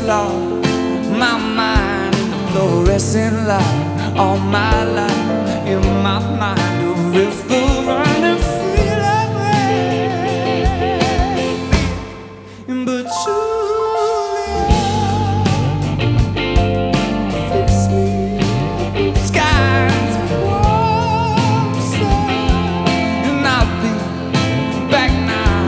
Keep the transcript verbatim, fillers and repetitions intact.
lost my mind in the fluorescent light. All my life in my mind